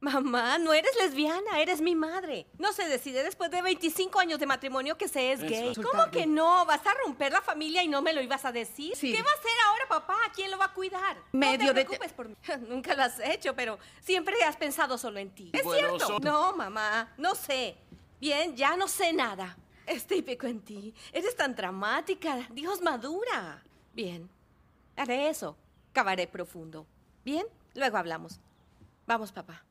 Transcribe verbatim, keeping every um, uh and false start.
Mamá, no eres lesbiana, eres mi madre. No se decide después de veinticinco años de matrimonio que se es Eso. gay. Resultado. ¿Cómo que no? ¿Vas a romper la familia y no me lo ibas a decir? Sí. ¿Qué va a hacer ahora, papá? ¿Quién lo va a cuidar? Medio no te de- preocupes por mí. Nunca lo has hecho, pero siempre has pensado solo en ti. ¿Es Bueno, cierto? son- No, mamá, no sé. Bien, ya no sé nada. Es típico en ti. Eres tan dramática. Dios, madura. Bien, haré eso. Cavaré profundo. Bien, luego hablamos. Vamos, papá.